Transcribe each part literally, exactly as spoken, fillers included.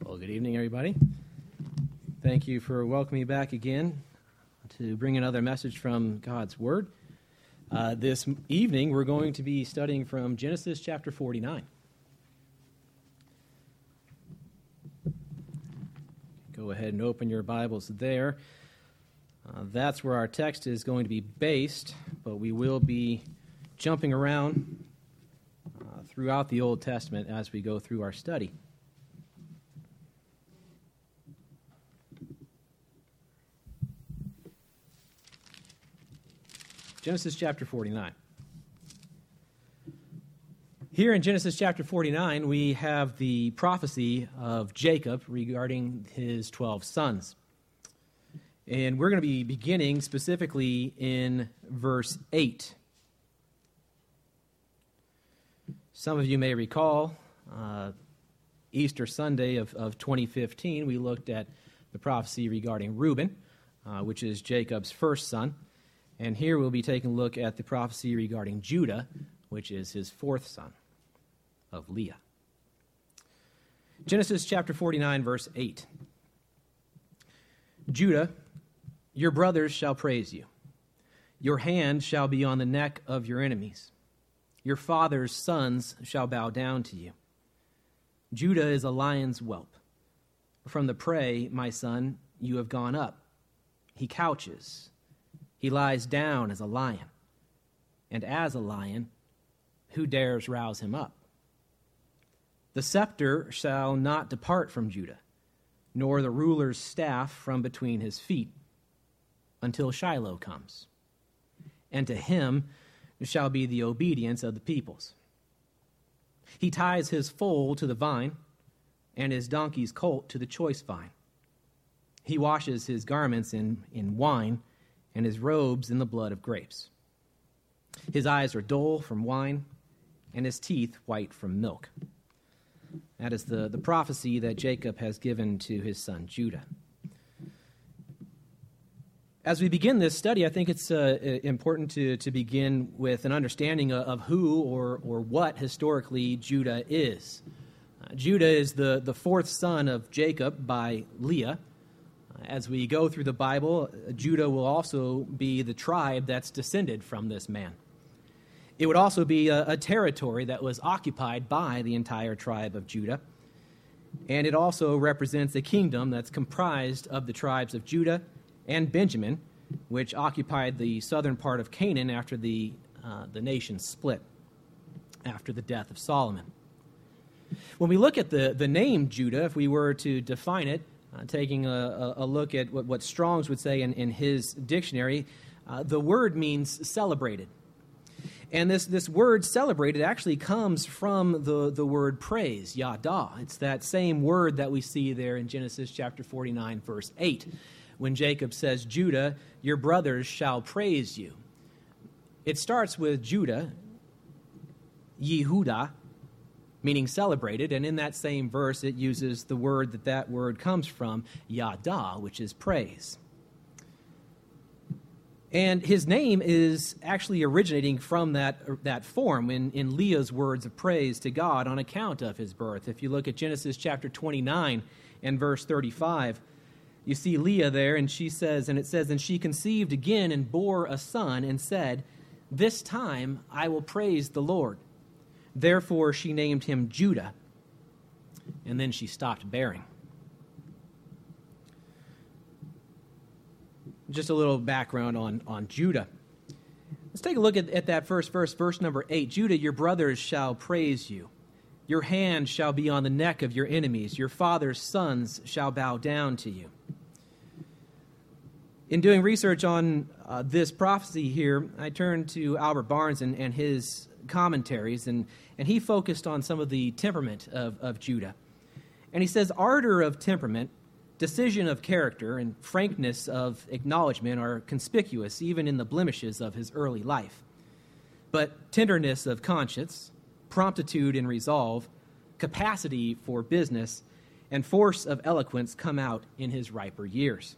Well, good evening, everybody. Thank you for welcoming me back again to bring another message from God's Word. Uh, this evening, we're going to be studying from Genesis chapter forty-nine. Go ahead and open your Bibles there. Uh, that's where our text is going to be based, but we will be jumping around uh, throughout the Old Testament as we go through our study. Genesis chapter forty-nine. Here in Genesis chapter forty-nine, we have the prophecy of Jacob regarding his twelve sons. And we're going to be beginning specifically in verse eight. Some of you may recall uh, Easter Sunday of, of twenty fifteen, we looked at the prophecy regarding Reuben, uh, which is Jacob's first son. And here we'll be taking a look at the prophecy regarding Judah, which is his fourth son of Leah. Genesis chapter forty-nine, verse eight. Judah, your brothers shall praise you. Your hand shall be on the neck of your enemies. Your father's sons shall bow down to you. Judah is a lion's whelp. From the prey, my son, you have gone up. He couches. He lies down as a lion, and as a lion, who dares rouse him up? The scepter shall not depart from Judah, nor the ruler's staff from between his feet, until Shiloh comes, and to him shall be the obedience of the peoples. He ties his foal to the vine, and his donkey's colt to the choice vine. He washes his garments in, in wine, and his robes in the blood of grapes. His eyes are dull from wine, and his teeth white from milk. That is the, the prophecy that Jacob has given to his son Judah. As we begin this study, I think it's uh, important to, to begin with an understanding of who or, or what historically Judah is. Uh, Judah is the, the fourth son of Jacob by Leah. As we go through the Bible, Judah will also be the tribe that's descended from this man. It would also be a, a territory that was occupied by the entire tribe of Judah. And it also represents a kingdom that's comprised of the tribes of Judah and Benjamin, which occupied the southern part of Canaan after the, uh, the nation split after the death of Solomon. When we look at the, the name Judah, if we were to define it, Uh, taking a, a look at what, what Strong's would say in, in his dictionary, uh, the word means celebrated. And this, this word celebrated actually comes from the, the word praise, yada. It's that same word that we see there in Genesis chapter forty-nine, verse eight, when Jacob says, Judah, your brothers shall praise you. It starts with Judah, Yehudah, meaning celebrated, and in that same verse it uses the word that that word comes from, yada, which is praise. And his name is actually originating from that, that form in, in Leah's words of praise to God on account of his birth. If you look at Genesis chapter twenty-nine and verse thirty-five, you see Leah there, and she says, and it says, and she conceived again and bore a son and said, this time I will praise the Lord. Therefore, she named him Judah, and then she stopped bearing. Just a little background on, on Judah. Let's take a look at, at that first verse, verse number eight. Judah, your brothers shall praise you. Your hand shall be on the neck of your enemies. Your father's sons shall bow down to you. In doing research on uh, this prophecy here, I turned to Albert Barnes and, and his commentaries, and, and he focused on some of the temperament of, of Judah. And he says, ardor of temperament, decision of character, and frankness of acknowledgement are conspicuous even in the blemishes of his early life. But tenderness of conscience, promptitude in resolve, capacity for business, and force of eloquence come out in his riper years.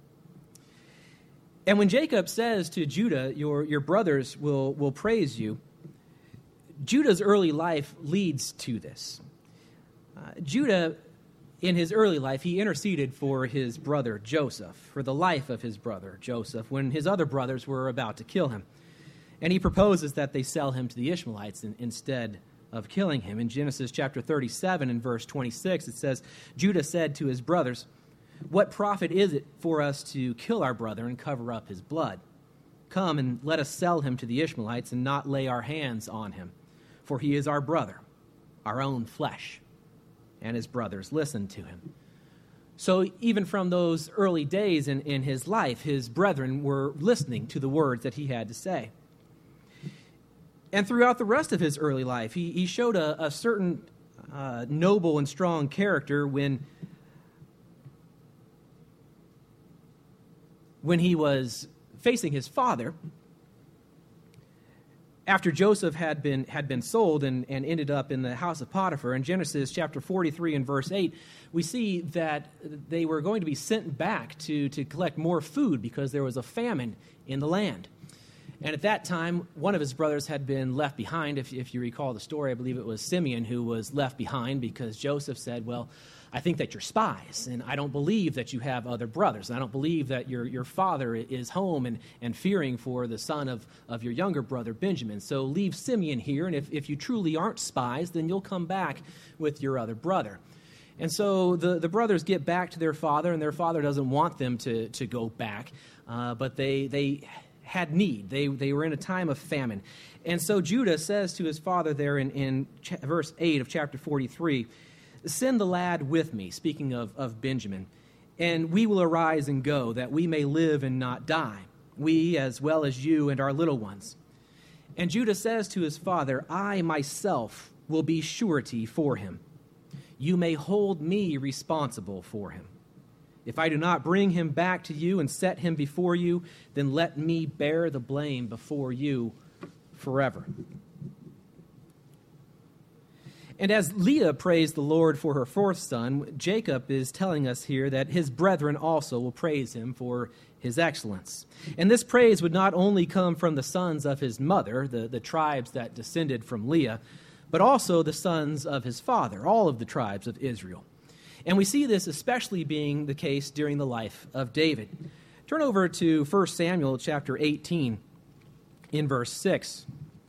And when Jacob says to Judah, your, your brothers will, will praise you, Judah's early life leads to this. Uh, Judah in his early life, he interceded for his brother Joseph, for the life of his brother Joseph, when his other brothers were about to kill him. And he proposes that they sell him to the Ishmaelites in, instead of killing him. In Genesis chapter thirty-seven and verse twenty-six, it says, Judah said to his brothers, "What profit is it for us to kill our brother and cover up his blood? Come and let us sell him to the Ishmaelites and not lay our hands on him, for he is our brother, our own flesh." And his brothers listened to him. So even from those early days in, in his life, his brethren were listening to the words that he had to say. And throughout the rest of his early life, he, he showed a, a certain uh, noble and strong character when, when he was facing his father. After Joseph had been had been sold and, and ended up in the house of Potiphar, in Genesis chapter forty-three and verse eight, we see that they were going to be sent back to, to collect more food because there was a famine in the land. And at that time, one of his brothers had been left behind. If, if you recall the story, I believe it was Simeon who was left behind because Joseph said, well, I think that you're spies, and I don't believe that you have other brothers. I don't believe that your, your father is home and, and fearing for the son of, of your younger brother, Benjamin. So leave Simeon here, and if, if you truly aren't spies, then you'll come back with your other brother. And so the, the brothers get back to their father, and their father doesn't want them to, to go back, uh, but they they... had need. They they were in a time of famine. And so Judah says to his father there in, in cha- verse eight of chapter forty-three, "Send the lad with me," speaking of, of Benjamin, "and we will arise and go, that we may live and not die, we as well as you and our little ones." And Judah says to his father, "I myself will be surety for him. You may hold me responsible for him. If I do not bring him back to you and set him before you, then let me bear the blame before you forever." And as Leah praised the Lord for her fourth son, Jacob is telling us here that his brethren also will praise him for his excellence. And this praise would not only come from the sons of his mother, the, the tribes that descended from Leah, but also the sons of his father, all of the tribes of Israel. And we see this especially being the case during the life of David. Turn over to First Samuel chapter eighteen in verse six.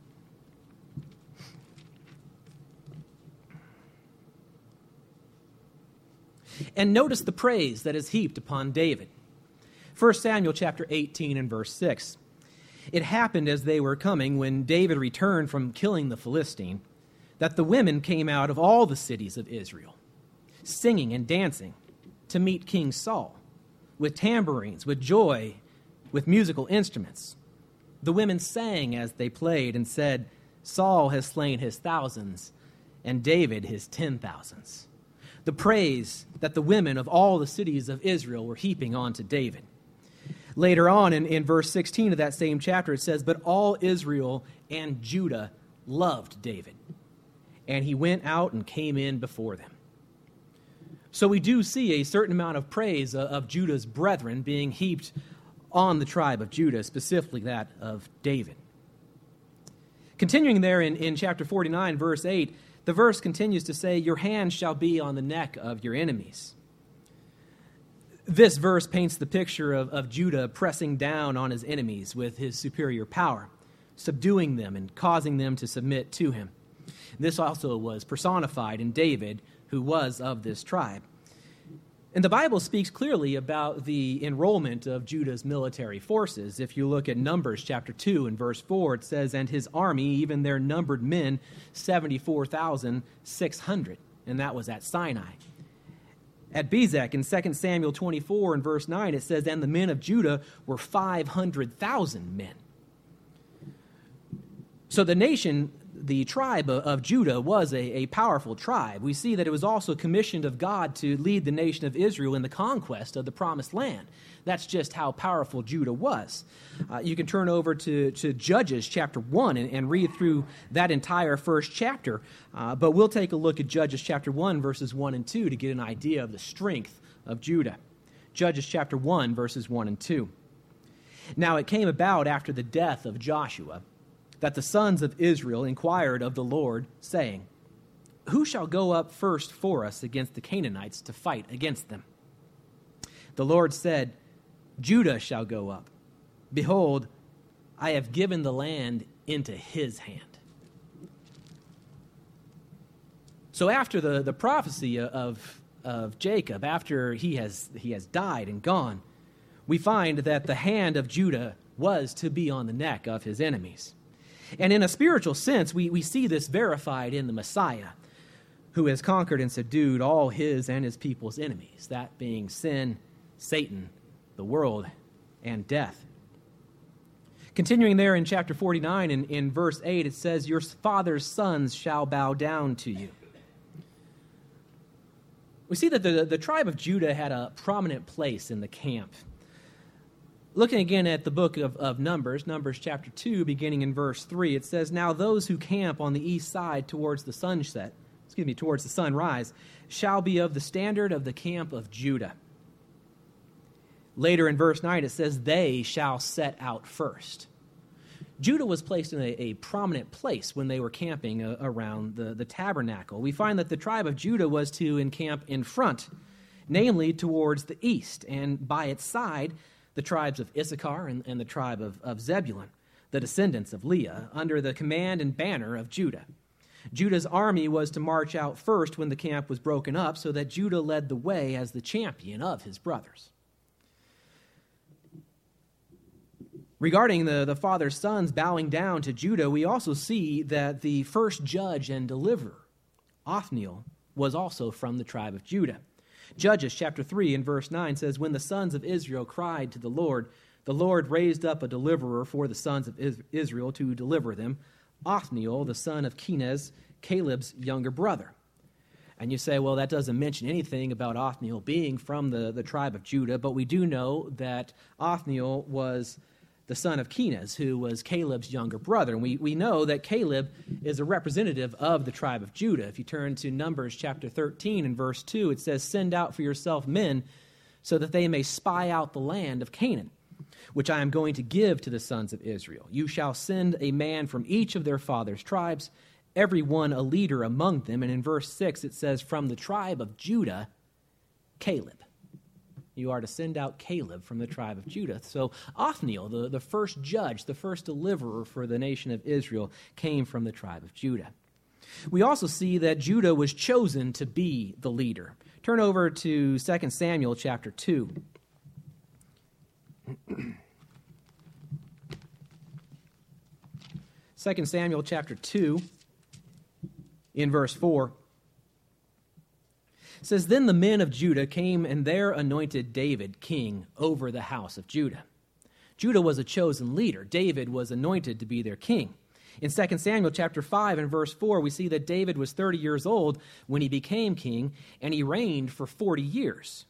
And notice the praise that is heaped upon David. First Samuel chapter eighteen and verse six. "It happened as they were coming, when David returned from killing the Philistine, that the women came out of all the cities of Israel, singing and dancing, to meet King Saul, with tambourines, with joy, with musical instruments. The women sang as they played and said, 'Saul has slain his thousands, and David his ten thousands.'" The praise that the women of all the cities of Israel were heaping onto David. Later on in, in verse sixteen of that same chapter, it says, "But all Israel and Judah loved David, and he went out and came in before them." So we do see a certain amount of praise of Judah's brethren being heaped on the tribe of Judah, specifically that of David. Continuing there in, in chapter forty-nine, verse eight, the verse continues to say, "Your hand shall be on the neck of your enemies." This verse paints the picture of, of Judah pressing down on his enemies with his superior power, subduing them and causing them to submit to him. This also was personified in David, who was of this tribe. And the Bible speaks clearly about the enrollment of Judah's military forces. If you look at Numbers chapter two and verse four, it says, "And his army, even their numbered men, seventy-four thousand six hundred. And that was at Sinai. At Bezek in Second Samuel twenty-four and verse nine, it says, "And the men of Judah were five hundred thousand men." So the nation, the tribe of Judah, was a, a powerful tribe. We see that it was also commissioned of God to lead the nation of Israel in the conquest of the promised land. That's just how powerful Judah was. Uh, you can turn over to, to Judges chapter one and, and read through that entire first chapter. Uh, but we'll take a look at Judges chapter one, verses one and two to get an idea of the strength of Judah. Judges chapter one, verses one and two. "Now it came about after the death of Joshua that the sons of Israel inquired of the Lord, saying, who shall go up first for us against the Canaanites to fight against them? The Lord said, Judah shall go up. Behold, I have given the land into his hand. So after the, the prophecy of, of Jacob, after he has, he has died and gone, we find that the hand of Judah was to be on the neck of his enemies. And in a spiritual sense, we, we see this verified in the Messiah, who has conquered and subdued all his and his people's enemies, that being sin, Satan, the world, and death. Continuing there in chapter forty-nine, in, in verse eight, it says, your father's sons shall bow down to you. We see that the, the tribe of Judah had a prominent place in the camp. Looking again at the book of, of Numbers, Numbers chapter two, beginning in verse three, it says, now those who camp on the east side towards the sunset, excuse me, towards the sunrise, shall be of the standard of the camp of Judah. Later in verse nine, it says, they shall set out first. Judah was placed in a, a prominent place when they were camping uh, around the, the tabernacle. We find that the tribe of Judah was to encamp in front, namely towards the east, and by its side, the tribes of Issachar and, and the tribe of, of Zebulun, the descendants of Leah, under the command and banner of Judah. Judah's army was to march out first when the camp was broken up, so that Judah led the way as the champion of his brothers. Regarding the, the father's sons bowing down to Judah, we also see that the first judge and deliverer, Othniel, was also from the tribe of Judah. Judges chapter three and verse nine says, when the sons of Israel cried to the Lord, the Lord raised up a deliverer for the sons of Israel to deliver them, Othniel, the son of Kenaz, Caleb's younger brother. And you say, well, that doesn't mention anything about Othniel being from the, the tribe of Judah, but we do know that Othniel was the son of Kenaz, who was Caleb's younger brother. And we, we know that Caleb is a representative of the tribe of Judah. If you turn to Numbers chapter thirteen and verse two, it says, send out for yourself men so that they may spy out the land of Canaan, which I am going to give to the sons of Israel. You shall send a man from each of their fathers' tribes, every one a leader among them. And in verse six, it says, from the tribe of Judah, Caleb. You are to send out Caleb from the tribe of Judah. So Othniel, the, the first judge, the first deliverer for the nation of Israel, came from the tribe of Judah. We also see that Judah was chosen to be the leader. Turn over to Second Samuel chapter two. Second Samuel chapter two, in verse four. It says, then the men of Judah came and there anointed David king over the house of Judah. Judah was a chosen leader. David was anointed to be their king. In Second Samuel chapter five and verse four, we see that David was thirty years old when he became king, and he reigned for forty years.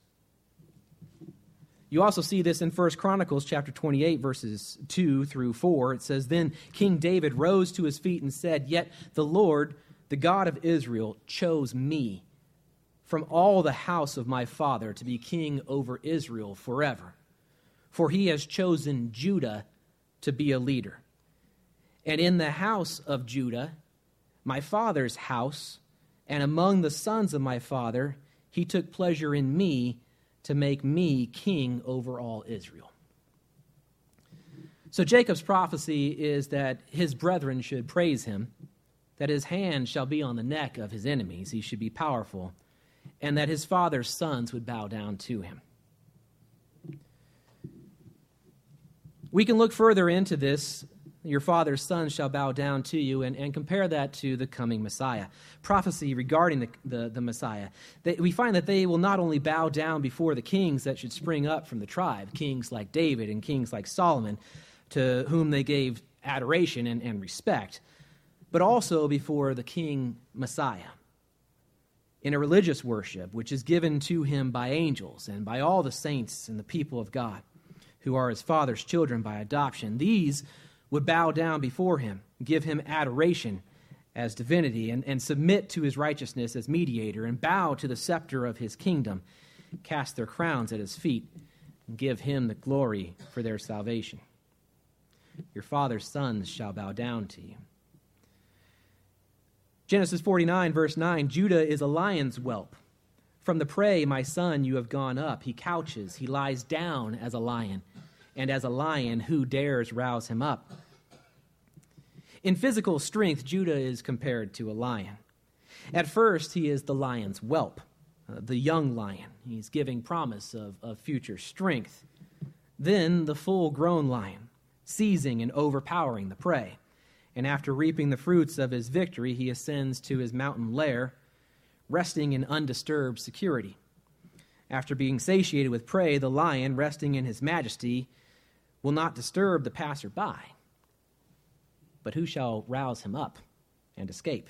You also see this in First Chronicles chapter twenty-eight, verses two through four. It says, then King David rose to his feet and said, yet the Lord, the God of Israel, chose me from all the house of my father to be king over Israel forever. For he has chosen Judah to be a leader. And in the house of Judah, my father's house, and among the sons of my father, he took pleasure in me to make me king over all Israel. So Jacob's prophecy is that his brethren should praise him, that his hand shall be on the neck of his enemies, he should be powerful, and that his father's sons would bow down to him. We can look further into this, your father's sons shall bow down to you, and, and compare that to the coming Messiah. Prophecy regarding the, the, the Messiah. They, we find that they will not only bow down before the kings that should spring up from the tribe, kings like David and kings like Solomon, to whom they gave adoration and, and respect, but also before the King Messiah, in a religious worship which is given to him by angels and by all the saints and the people of God who are his father's children by adoption. These would bow down before him, give him adoration as divinity, and, and submit to his righteousness as mediator, and bow to the scepter of his kingdom, cast their crowns at his feet, and give him the glory for their salvation. Your father's sons shall bow down to you. Genesis forty-nine, verse nine, Judah is a lion's whelp. From the prey, my son, you have gone up. He couches, he lies down as a lion, and as a lion, who dares rouse him up? In physical strength, Judah is compared to a lion. At first, he is the lion's whelp, uh, the young lion. He's giving promise of, of future strength. Then the full-grown lion, seizing and overpowering the prey. And after reaping the fruits of his victory, he ascends to his mountain lair, resting in undisturbed security. After being satiated with prey, the lion, resting in his majesty, will not disturb the passerby. But who shall rouse him up and escape?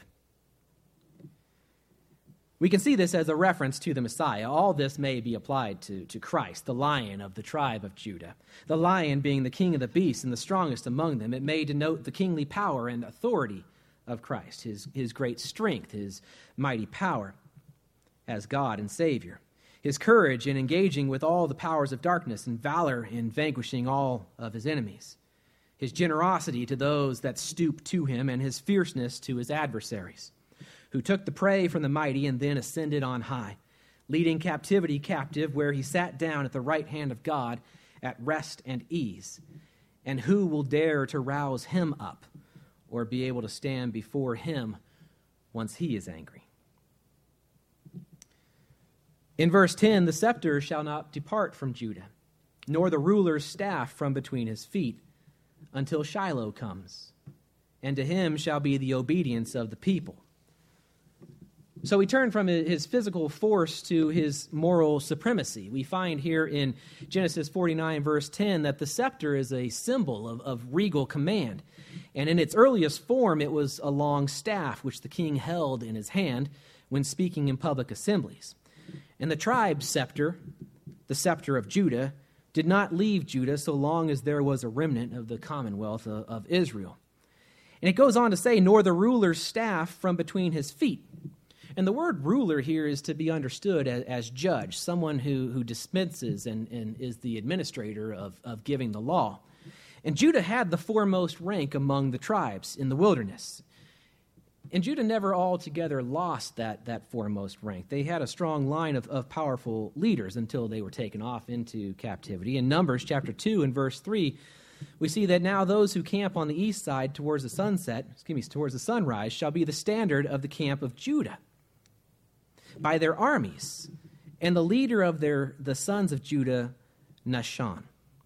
We can see this as a reference to the Messiah. All this may be applied to, to Christ, the lion of the tribe of Judah. The lion being the king of the beasts and the strongest among them, it may denote the kingly power and authority of Christ, his, his great strength, his mighty power as God and Savior, his courage in engaging with all the powers of darkness and valor in vanquishing all of his enemies, his generosity to those that stoop to him, and his fierceness to his adversaries, who took the prey from the mighty and then ascended on high, leading captivity captive, where he sat down at the right hand of God at rest and ease. And who will dare to rouse him up or be able to stand before him once he is angry? In verse ten, the scepter shall not depart from Judah, nor the ruler's staff from between his feet, until Shiloh comes, and to him shall be the obedience of the people. So we turn from his physical force to his moral supremacy. We find here in Genesis forty-nine, verse ten, that the scepter is a symbol of, of regal command. And in its earliest form, it was a long staff which the king held in his hand when speaking in public assemblies. And the tribe's scepter, the scepter of Judah, did not leave Judah so long as there was a remnant of the commonwealth of, of Israel. And it goes on to say, nor the ruler's staff from between his feet. And the word ruler here is to be understood as, as judge, someone who, who dispenses and, and is the administrator of, of giving the law. And Judah had the foremost rank among the tribes in the wilderness. And Judah never altogether lost that, that foremost rank. They had a strong line of, of powerful leaders until they were taken off into captivity. In Numbers chapter two and verse three, we see that now those who camp on the east side towards the sunset, excuse me, towards the sunrise, shall be the standard of the camp of Judah by their armies, and the leader of their the sons of Judah, Nahshon.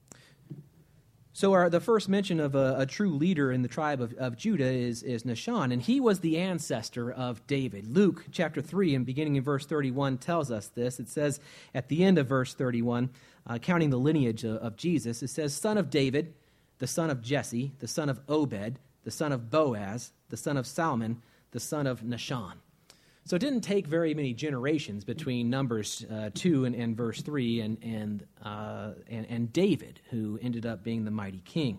So our, the first mention of a, a true leader in the tribe of, of Judah is, is Nahshon, and he was the ancestor of David. Luke chapter three, and beginning in verse thirty-one, tells us this. It says at the end of verse thirty-one, uh, counting the lineage of, of Jesus, it says, son of David, the son of Jesse, the son of Obed, the son of Boaz, the son of Salmon, the son of Nahshon. So it didn't take very many generations between Numbers uh, two and, and verse three and and, uh, and and David, who ended up being the mighty king.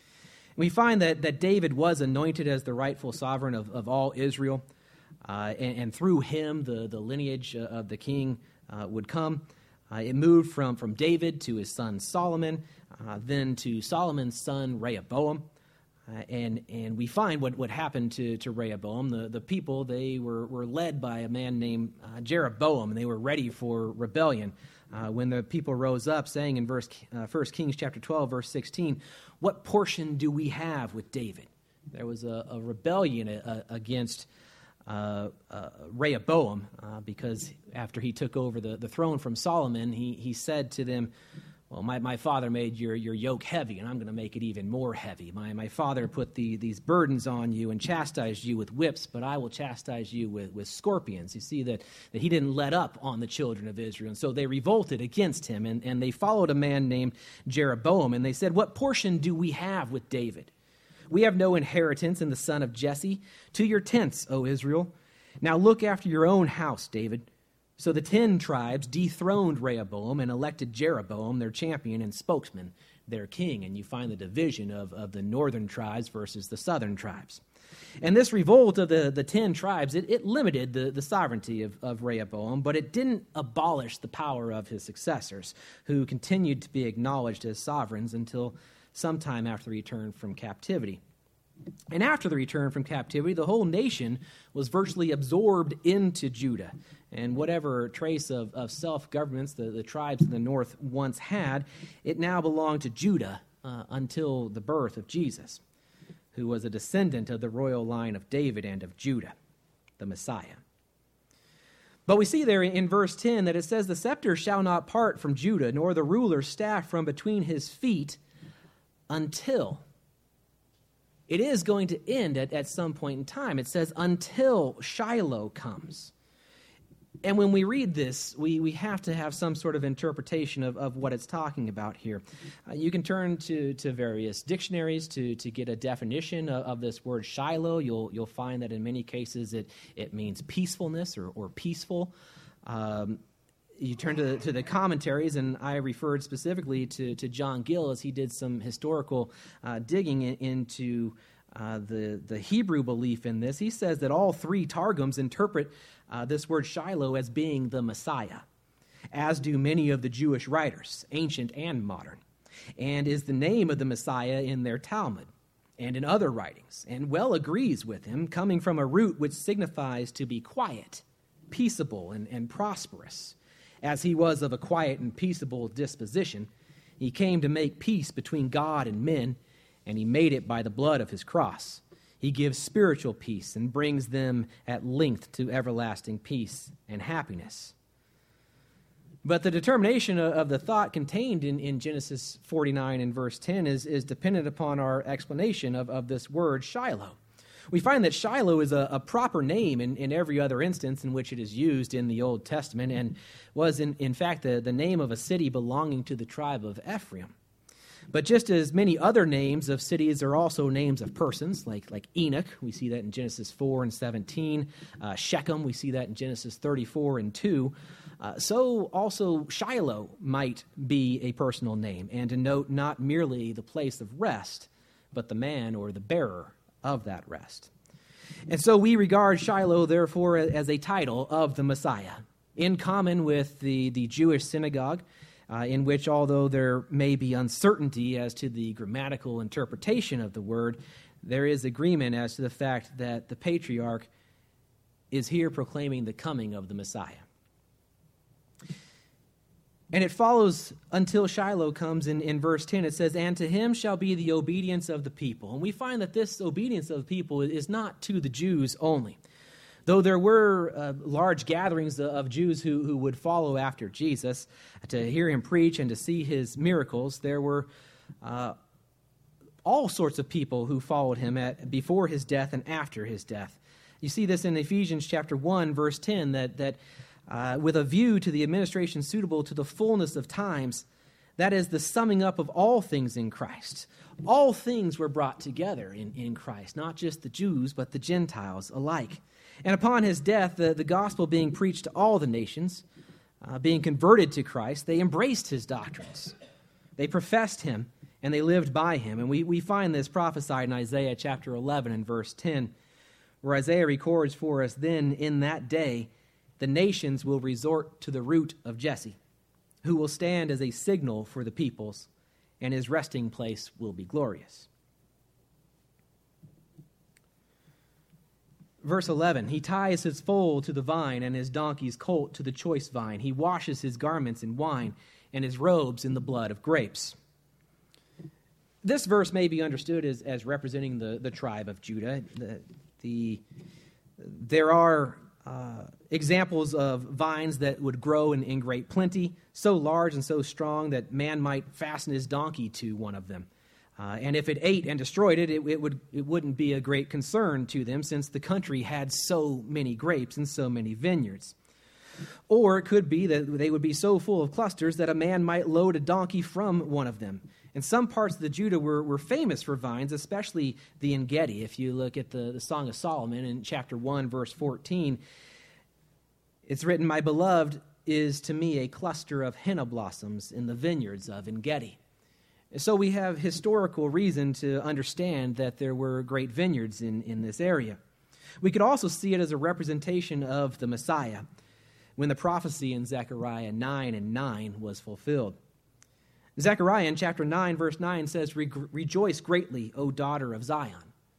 We find that, that David was anointed as the rightful sovereign of, of all Israel, uh, and, and through him the, the lineage of the king uh, would come. Uh, it moved from, from David to his son Solomon, uh, then to Solomon's son Rehoboam. Uh, and and we find what, what happened to, to Rehoboam. The, the people, they were, were led by a man named uh, Jeroboam, and they were ready for rebellion. Uh, when the people rose up, saying in verse uh, First Kings chapter twelve, verse sixteen, what portion do we have with David? There was a, a rebellion uh, against uh, uh, Rehoboam, uh, because after he took over the, the throne from Solomon, he, he said to them, well, my, my father made your, your yoke heavy, and I'm going to make it even more heavy. My my father put the, these burdens on you and chastised you with whips, but I will chastise you with, with scorpions. You see that, that he didn't let up on the children of Israel, and so they revolted against him, and, and they followed a man named Jeroboam, and they said, what portion do we have with David? We have no inheritance in the son of Jesse. To your tents, O Israel. Now look after your own house, David. So the ten tribes dethroned Rehoboam and elected Jeroboam, their champion and spokesman, their king. And you find the division of, of the northern tribes versus the southern tribes. And this revolt of the, the ten tribes, it, it limited the, the sovereignty of, of Rehoboam, but it didn't abolish the power of his successors, who continued to be acknowledged as sovereigns until sometime after he returned from captivity. And after the return from captivity, the whole nation was virtually absorbed into Judah. And whatever trace of, of self-governments the, the tribes in the north once had, it now belonged to Judah uh, until the birth of Jesus, who was a descendant of the royal line of David and of Judah, the Messiah. But we see there in verse ten that it says, "The scepter shall not part from Judah, nor the ruler's staff from between his feet until." It is going to end at, at some point in time. It says, until Shiloh comes. And when we read this, we, we have to have some sort of interpretation of, of what it's talking about here. Uh, you can turn to, to various dictionaries to, to get a definition of, of this word Shiloh. You'll you'll find that in many cases it, it means peacefulness or, or peaceful. Um, you turn to, to the commentaries, and I referred specifically to, to John Gill as he did some historical uh, digging in, into uh, the, the Hebrew belief in this. He says that all three Targums interpret uh, this word Shiloh as being the Messiah, as do many of the Jewish writers, ancient and modern, and is the name of the Messiah in their Talmud and in other writings, and well agrees with him, coming from a root which signifies to be quiet, peaceable, and, and prosperous. As he was of a quiet and peaceable disposition, he came to make peace between God and men, and he made it by the blood of his cross. He gives spiritual peace and brings them at length to everlasting peace and happiness. But the determination of the thought contained in, in Genesis forty-nine and verse ten is, is dependent upon our explanation of, of this word Shiloh. We find that Shiloh is a, a proper name in, in every other instance in which it is used in the Old Testament, and was in, in fact the, the name of a city belonging to the tribe of Ephraim. But just as many other names of cities are also names of persons, like, like Enoch, we see that in Genesis four and seventeen, uh, Shechem, we see that in Genesis thirty-four and two, uh, so also Shiloh might be a personal name, and denote not merely the place of rest, but the man or the bearer of that rest. And so we regard Shiloh, therefore, as a title of the Messiah, in common with the, the Jewish synagogue, uh, in which, although there may be uncertainty as to the grammatical interpretation of the word, there is agreement as to the fact that the patriarch is here proclaiming the coming of the Messiah. And it follows until Shiloh comes in, in verse ten. It says, "And to him shall be the obedience of the people." And we find that this obedience of the people is not to the Jews only. Though there were uh, large gatherings of Jews who, who would follow after Jesus to hear him preach and to see his miracles, there were uh, all sorts of people who followed him at, before his death and after his death. You see this in Ephesians chapter one, verse ten, that that Uh, with a view to the administration suitable to the fullness of times, that is the summing up of all things in Christ. All things were brought together in, in Christ, not just the Jews, but the Gentiles alike. And upon his death, the, the gospel being preached to all the nations, uh, being converted to Christ, they embraced his doctrines. They professed him, and they lived by him. And we, we find this prophesied in Isaiah chapter eleven and verse ten, where Isaiah records for us, "Then in that day the nations will resort to the root of Jesse, who will stand as a signal for the peoples, and his resting place will be glorious." Verse eleven, "He ties his foal to the vine and his donkey's colt to the choice vine. He washes his garments in wine and his robes in the blood of grapes." This verse may be understood as, as representing the, the tribe of Judah. The, the, there are Uh, examples of vines that would grow in, in great plenty, so large and so strong that man might fasten his donkey to one of them. Uh, and if it ate and destroyed it, it, it, would, it wouldn't be a great concern to them, since the country had so many grapes and so many vineyards. Or it could be that they would be so full of clusters that a man might load a donkey from one of them. And some parts of the Judah were, were famous for vines, especially the En-Gedi. If you look at the, the Song of Solomon in chapter one, verse fourteen, it's written, "My beloved is to me a cluster of henna blossoms in the vineyards of En-Gedi." So we have historical reason to understand that there were great vineyards in, in this area. We could also see it as a representation of the Messiah, when the prophecy in Zechariah nine and nine was fulfilled. Zechariah in chapter nine, verse nine says, "Rejoice greatly, O daughter of Zion.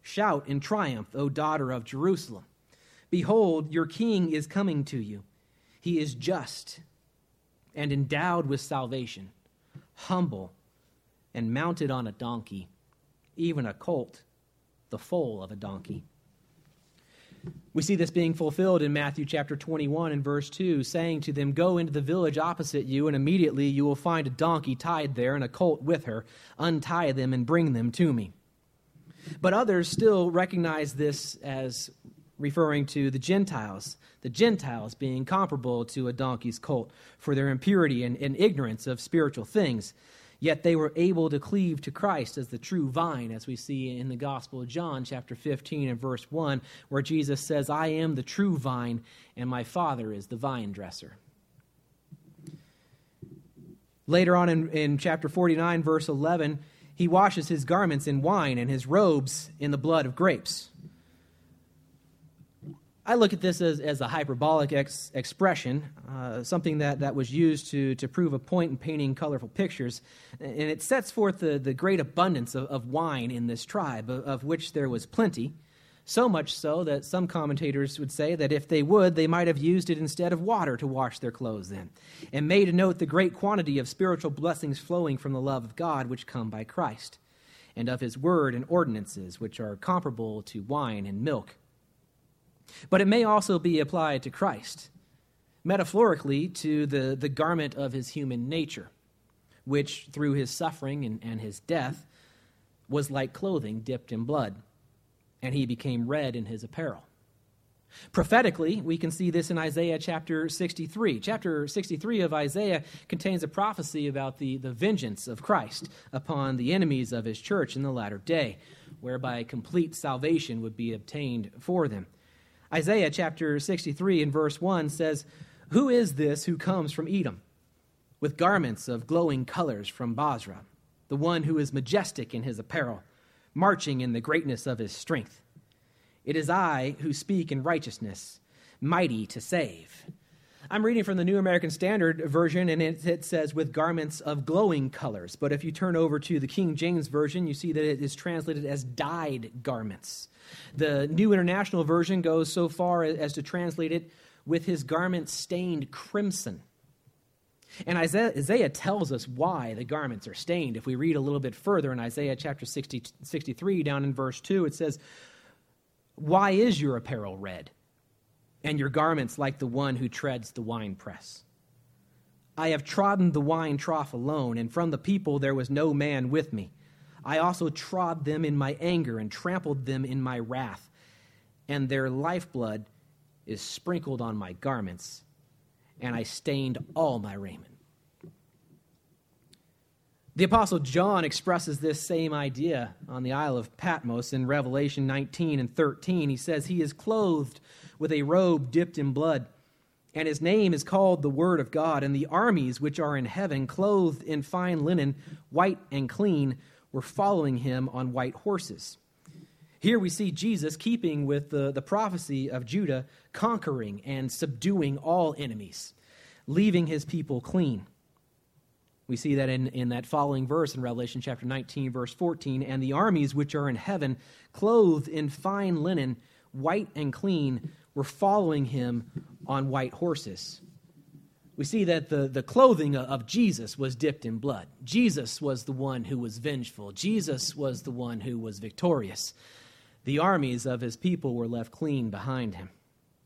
Shout in triumph, O daughter of Jerusalem. Behold, your king is coming to you. He is just and endowed with salvation, humble and mounted on a donkey, even a colt, the foal of a donkey. We see this being fulfilled in Matthew chapter twenty-one and verse two, saying to them, Go into the village opposite you, and immediately you will find a donkey tied there and a colt with her. Untie them and bring them to me. But others still recognize this as referring to the Gentiles, the Gentiles being comparable to a donkey's colt for their impurity and, and ignorance of spiritual things. Yet they were able to cleave to Christ as the true vine, as we see in the Gospel of John, chapter fifteen and verse one, where Jesus says, I am the true vine, and my Father is the vine dresser. Later on in, in chapter forty-nine, verse eleven, he washes his garments in wine and his robes in the blood of grapes. I look at this as, as a hyperbolic ex, expression, uh, something that, that was used to, to prove a point in painting colorful pictures. And it sets forth the, the great abundance of, of wine in this tribe, of, of which there was plenty, so much so that some commentators would say that if they would, they might have used it instead of water to wash their clothes in, and made a note the great quantity of spiritual blessings flowing from the love of God which come by Christ, and of his word and ordinances, which are comparable to wine and milk. But it may also be applied to Christ, metaphorically to the, the garment of his human nature, which through his suffering and, and his death was like clothing dipped in blood, and he became red in his apparel. Prophetically, we can see this in Isaiah chapter sixty-three. Chapter sixty-three of Isaiah contains a prophecy about the, the vengeance of Christ upon the enemies of his church in the latter day, whereby complete salvation would be obtained for them. Isaiah chapter sixty-three and verse one says, Who is this who comes from Edom, with garments of glowing colors from Basra, the one who is majestic in his apparel, marching in the greatness of his strength? It is I who speak in righteousness, mighty to save. I'm reading from the New American Standard Version, and it, it says, with garments of glowing colors. But if you turn over to the King James Version, you see that it is translated as dyed garments. The New International Version goes so far as to translate it with his garments stained crimson. And Isaiah, Isaiah tells us why the garments are stained. If we read a little bit further in Isaiah chapter sixty, sixty-three, down in verse two, it says, Why is your apparel red, and your garments like the one who treads the winepress? I have trodden the wine trough alone, and from the people there was no man with me. I also trod them in my anger and trampled them in my wrath, and their lifeblood is sprinkled on my garments, and I stained all my raiment. The Apostle John expresses this same idea on the Isle of Patmos in Revelation nineteen and thirteen. He says, He is clothed with a robe dipped in blood, and his name is called the Word of God, and the armies which are in heaven, clothed in fine linen, white and clean, were following him on white horses. Here we see Jesus, keeping with the, the prophecy of Judah, conquering and subduing all enemies, leaving his people clean. We see that in, in that following verse in Revelation chapter nineteen, verse fourteen, and the armies which are in heaven, clothed in fine linen, white and clean, were following him on white horses. We see that the, the clothing of Jesus was dipped in blood. Jesus was the one who was vengeful. Jesus was the one who was victorious. The armies of his people were left clean behind him.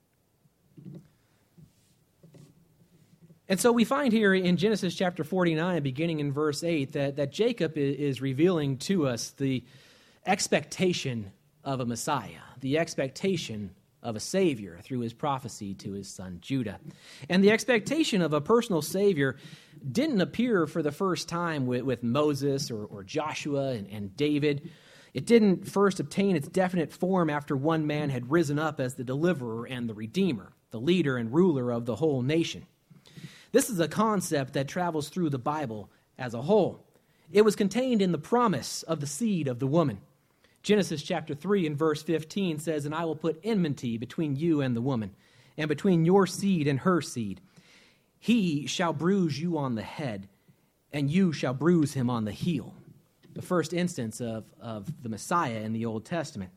And so we find here in Genesis chapter forty-nine, beginning in verse eight, that, that Jacob is revealing to us the expectation of a Messiah, the expectation of a Savior through his prophecy to his son Judah. And the expectation of a personal Savior didn't appear for the first time with, with Moses or, or Joshua and, and David. It didn't first obtain its definite form after one man had risen up as the deliverer and the redeemer, the leader and ruler of the whole nation. This is a concept that travels through the Bible as a whole. It was contained in the promise of the seed of the woman. Genesis chapter three and verse fifteen says, And I will put enmity between you and the woman, and between your seed and her seed. He shall bruise you on the head, and you shall bruise him on the heel. The first instance of, of the Messiah in the Old Testament.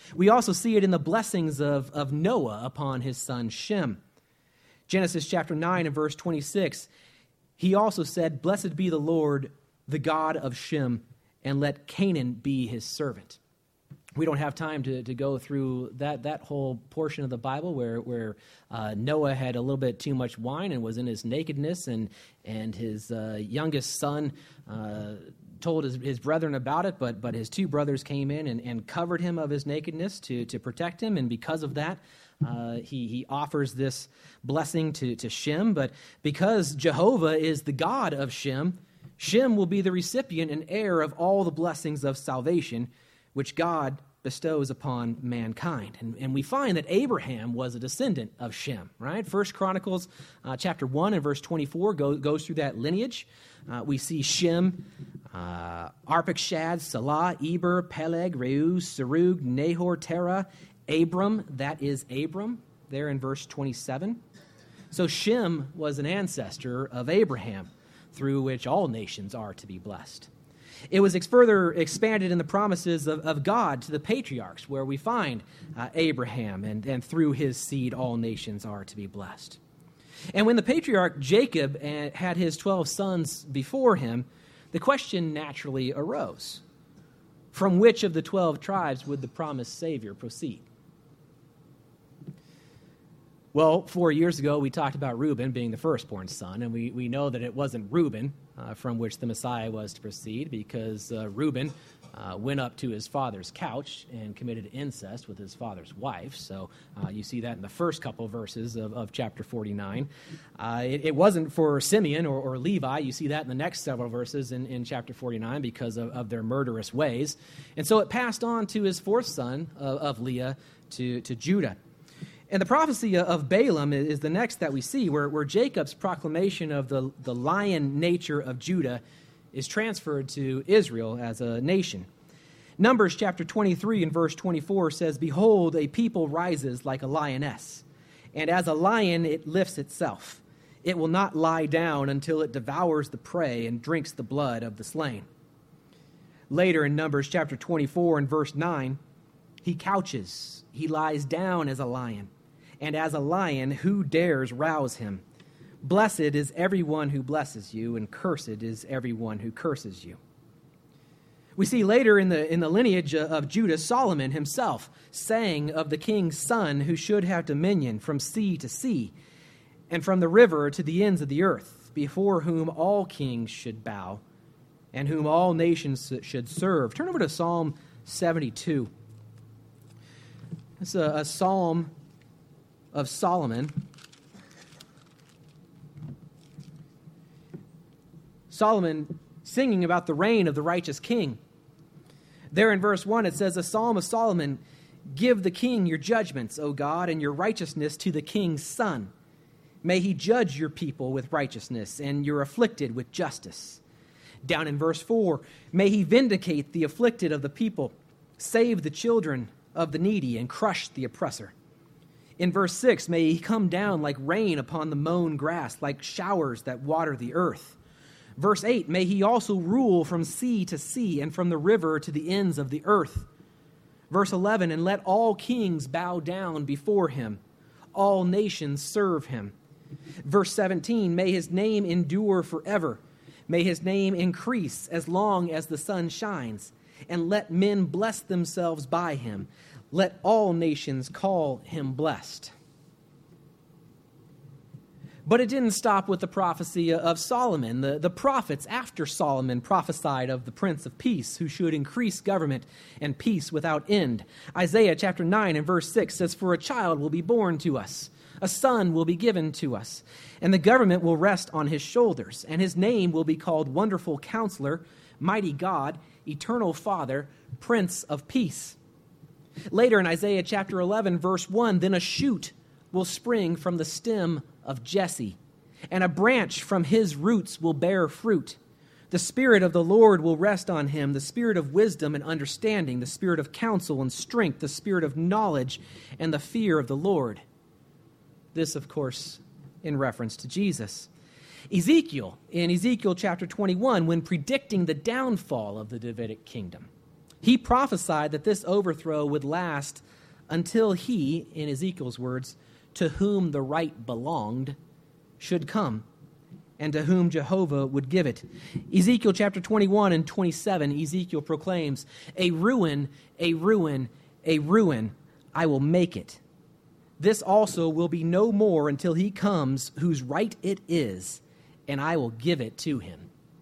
We also see it in the blessings of, of Noah upon his son Shem. Genesis chapter nine and verse twenty-six, he also said, "Blessed be the Lord, the God of Shem, and let Canaan be his servant." We don't have time to, to go through that, that whole portion of the Bible where, where uh, Noah had a little bit too much wine and was in his nakedness, and, and his uh, youngest son uh, told his, his brethren about it, but, but his two brothers came in and, and covered him of his nakedness to, to protect him, and because of that, uh, he, he offers this blessing to, to Shem. But because Jehovah is the God of Shem, Shem will be the recipient and heir of all the blessings of salvation, which God bestows upon mankind. And, and we find that Abraham was a descendant of Shem, right? First Chronicles uh, chapter one and verse twenty-four go, goes through that lineage. Uh, we see Shem, uh, Arpachshad, Salah, Eber, Peleg, Reu, Serug, Nahor, Terah, Abram, that is Abram, there in verse twenty-seven. So Shem was an ancestor of Abraham, through which all nations are to be blessed. It was ex- further expanded in the promises of, of God to the patriarchs, where we find uh, Abraham, and, and through his seed all nations are to be blessed. And when the patriarch Jacob uh, had his twelve sons before him, the question naturally arose: from which of the twelve tribes would the promised Savior proceed? Well, four years ago, we talked about Reuben being the firstborn son, and we, we know that it wasn't Reuben uh, from which the Messiah was to proceed, because uh, Reuben uh, went up to his father's couch and committed incest with his father's wife. So uh, you see that in the first couple of verses of, of chapter forty-nine. Uh, it, it wasn't for Simeon or, or Levi. You see that in the next several verses in, in chapter forty-nine because of, of their murderous ways. And so it passed on to his fourth son of, of Leah, to, to Judah. And the prophecy of Balaam is the next that we see, where, where Jacob's proclamation of the, the lion nature of Judah is transferred to Israel as a nation. Numbers chapter twenty-three and verse twenty-four says, "Behold, a people rises like a lioness, and as a lion it lifts itself. It will not lie down until it devours the prey and drinks the blood of the slain." Later in Numbers chapter twenty-four and verse nine, "He couches, he lies down as a lion. And as a lion, who dares rouse him? Blessed is everyone who blesses you, and cursed is everyone who curses you." We see later in the, in the lineage of Judah, Solomon himself sang of the king's son who should have dominion from sea to sea, and from the river to the ends of the earth, before whom all kings should bow, and whom all nations should serve. Turn over to Psalm seventy-two. It's a, a psalm of Solomon. Solomon singing about the reign of the righteous king. There in verse one it says, "A psalm of Solomon, give the king your judgments, O God, and your righteousness to the king's son. May he judge your people with righteousness, and your afflicted with justice." Down in verse four, "May he vindicate the afflicted of the people, save the children of the needy, and crush the oppressor." In verse six, "May he come down like rain upon the mown grass, like showers that water the earth." Verse eight, "May he also rule from sea to sea, and from the river to the ends of the earth." Verse eleven, "And let all kings bow down before him, all nations serve him." Verse seventeen, "May his name endure forever. May his name increase as long as the sun shines, and let men bless themselves by him. Let all nations call him blessed." But it didn't stop with the prophecy of Solomon. The, the prophets after Solomon prophesied of the Prince of Peace, who should increase government and peace without end. Isaiah chapter nine and verse six says, "For a child will be born to us, a son will be given to us, and the government will rest on his shoulders, and his name will be called Wonderful Counselor, Mighty God, Eternal Father, Prince of Peace." Later in Isaiah chapter eleven, verse one, "Then a shoot will spring from the stem of Jesse, and a branch from his roots will bear fruit. The Spirit of the Lord will rest on him, the Spirit of wisdom and understanding, the Spirit of counsel and strength, the Spirit of knowledge and the fear of the Lord." This, of course, in reference to Jesus. Ezekiel, in Ezekiel chapter twenty-one, when predicting the downfall of the Davidic kingdom, He prophesied that this overthrow would last until he, in Ezekiel's words, to whom the right belonged, should come, and to whom Jehovah would give it. Ezekiel chapter twenty-one and twenty-seven, Ezekiel proclaims, "A ruin, a ruin, a ruin, I will make it. This also will be no more until he comes whose right it is, and I will give it to him."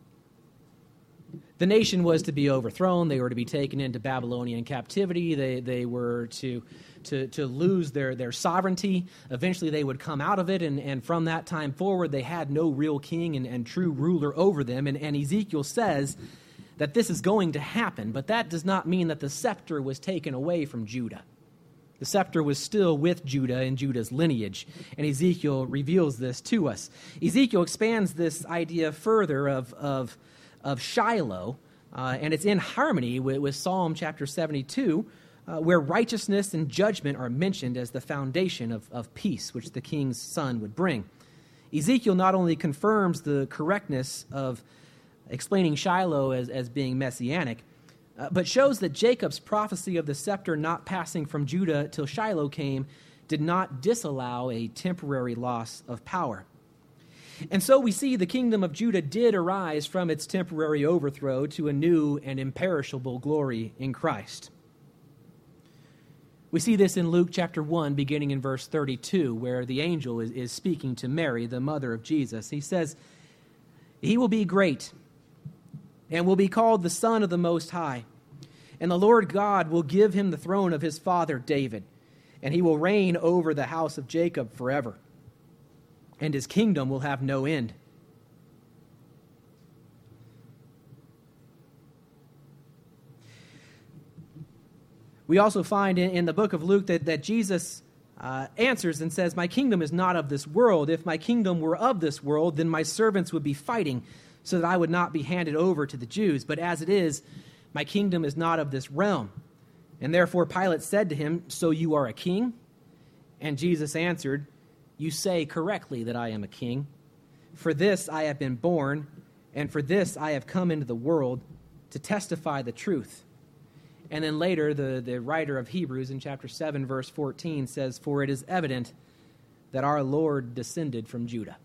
The nation was to be overthrown. They were to be taken into Babylonian captivity. They they were to to to lose their, their sovereignty. Eventually they would come out of it, and, and from that time forward, they had no real king and, and true ruler over them. And, and Ezekiel says that this is going to happen, but that does not mean that the scepter was taken away from Judah. The scepter was still with Judah and Judah's lineage, and Ezekiel reveals this to us. Ezekiel expands this idea further of, of, of Shiloh, uh, and it's in harmony with, with Psalm chapter seventy-two, uh, where righteousness and judgment are mentioned as the foundation of, of peace, which the king's son would bring. Ezekiel not only confirms the correctness of explaining Shiloh as, as being messianic, Uh, but shows that Jacob's prophecy of the scepter not passing from Judah till Shiloh came did not disallow a temporary loss of power. And so we see the kingdom of Judah did arise from its temporary overthrow to a new and imperishable glory in Christ. We see this in Luke chapter one, beginning in verse thirty-two, where the angel is, is speaking to Mary, the mother of Jesus. He says, "He will be great and will be called the Son of the Most High. And the Lord God will give him the throne of his father David, and he will reign over the house of Jacob forever, and his kingdom will have no end." We also find in, in the book of Luke that, that Jesus uh, answers and says, "My kingdom is not of this world. If my kingdom were of this world, then my servants would be fighting, so that I would not be handed over to the Jews. But as it is, my kingdom is not of this realm." And therefore Pilate said to him, "So you are a king?" And Jesus answered, "You say correctly that I am a king. For this I have been born, and for this I have come into the world, to testify the truth." And then later, the, the writer of Hebrews in chapter seven, verse fourteen says, "For it is evident that our Lord descended from Judah."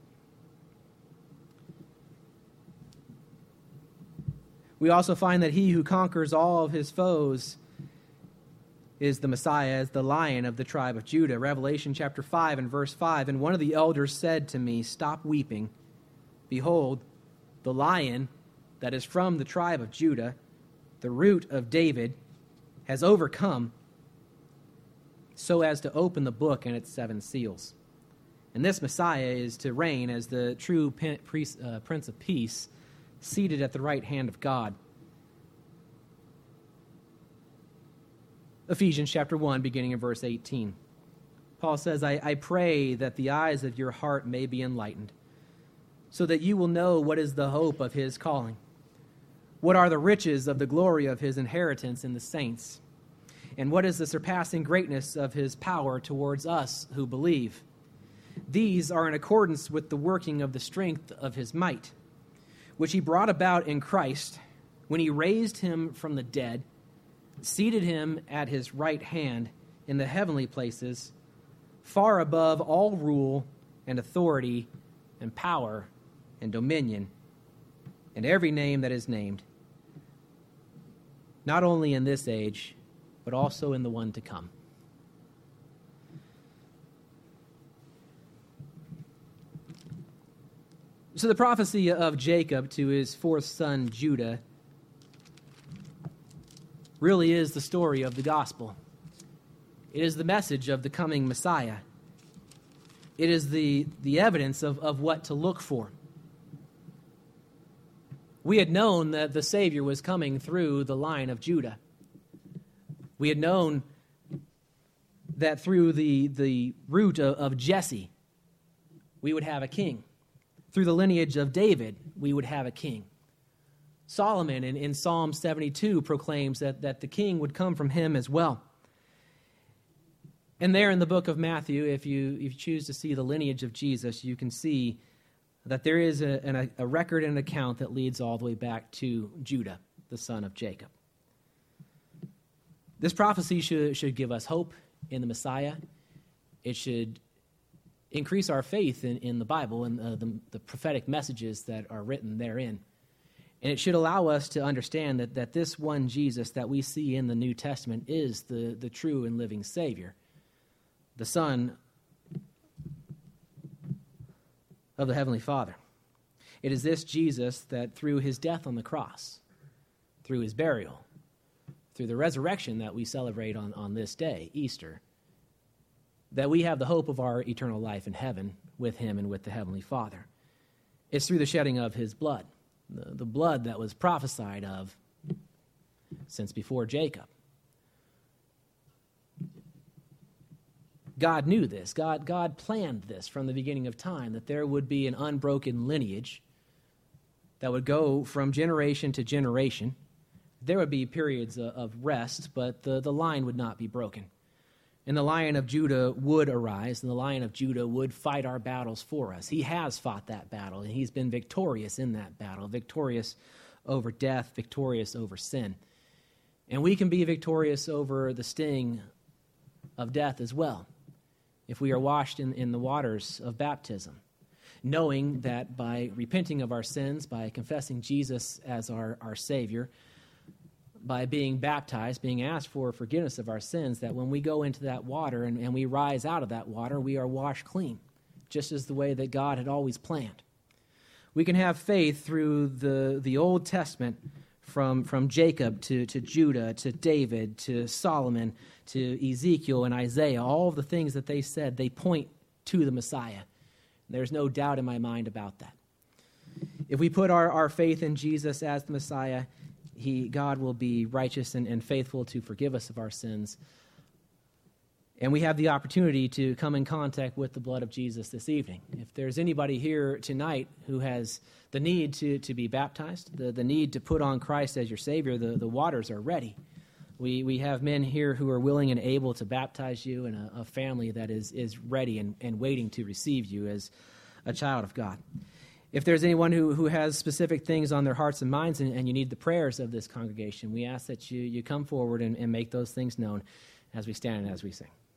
We also find that he who conquers all of his foes is the Messiah, as the Lion of the tribe of Judah. Revelation chapter five and verse five, "And one of the elders said to me, 'Stop weeping. Behold, the Lion that is from the tribe of Judah, the root of David, has overcome so as to open the book and its seven seals.'" And this Messiah is to reign as the true Prince of Peace, seated at the right hand of God. Ephesians chapter one, beginning in verse eighteen. Paul says, I, I pray that the eyes of your heart may be enlightened, so that you will know what is the hope of his calling, what are the riches of the glory of his inheritance in the saints, and what is the surpassing greatness of his power towards us who believe. These are in accordance with the working of the strength of his might, which he brought about in Christ when he raised him from the dead, seated him at his right hand in the heavenly places, far above all rule and authority and power and dominion, and every name that is named, not only in this age, but also in the one to come. So the prophecy of Jacob to his fourth son, Judah, really is the story of the gospel. It is the message of the coming Messiah. It is the, the evidence of, of what to look for. We had known that the Savior was coming through the line of Judah. We had known that through the, the root of, of Jesse, we would have a king. Through the lineage of David, we would have a king. Solomon in, in Psalm seventy-two proclaims that, that the king would come from him as well. And there in the book of Matthew, if you, if you choose to see the lineage of Jesus, you can see that there is a, an, a record and account that leads all the way back to Judah, the son of Jacob. This prophecy should, should give us hope in the Messiah. It should increase our faith in, in the Bible and uh, the, the prophetic messages that are written therein. And it should allow us to understand that, that this one Jesus that we see in the New Testament is the, the true and living Savior, the Son of the Heavenly Father. It is this Jesus that through his death on the cross, through his burial, through the resurrection that we celebrate on, on this day, Easter, that we have the hope of our eternal life in heaven with him and with the Heavenly Father. It's through the shedding of his blood, the, the blood that was prophesied of since before Jacob. God knew this. God, God planned this from the beginning of time, that there would be an unbroken lineage that would go from generation to generation. There would be periods of rest, but the, the line would not be broken. And the Lion of Judah would arise, and the Lion of Judah would fight our battles for us. He has fought that battle, and he's been victorious in that battle, victorious over death, victorious over sin. And we can be victorious over the sting of death as well, if we are washed in, in the waters of baptism, knowing that by repenting of our sins, by confessing Jesus as our, our Savior, by being baptized, being asked for forgiveness of our sins, that when we go into that water and, and we rise out of that water, we are washed clean, just as the way that God had always planned. We can have faith through the, the Old Testament, from, from Jacob to, to Judah, to David, to Solomon, to Ezekiel and Isaiah. All of the things that they said, they point to the Messiah. There's no doubt in my mind about that. If we put our, our faith in Jesus as the Messiah, He, God will be righteous and, and faithful to forgive us of our sins. And we have the opportunity to come in contact with the blood of Jesus this evening. If there's anybody here tonight who has the need to, to be baptized, the, the need to put on Christ as your Savior, the, the waters are ready. We we have men here who are willing and able to baptize you, and a, a family that is, is ready and, and waiting to receive you as a child of God. If there's anyone who, who has specific things on their hearts and minds, and, and you need the prayers of this congregation, we ask that you, you come forward and, and make those things known as we stand and as we sing.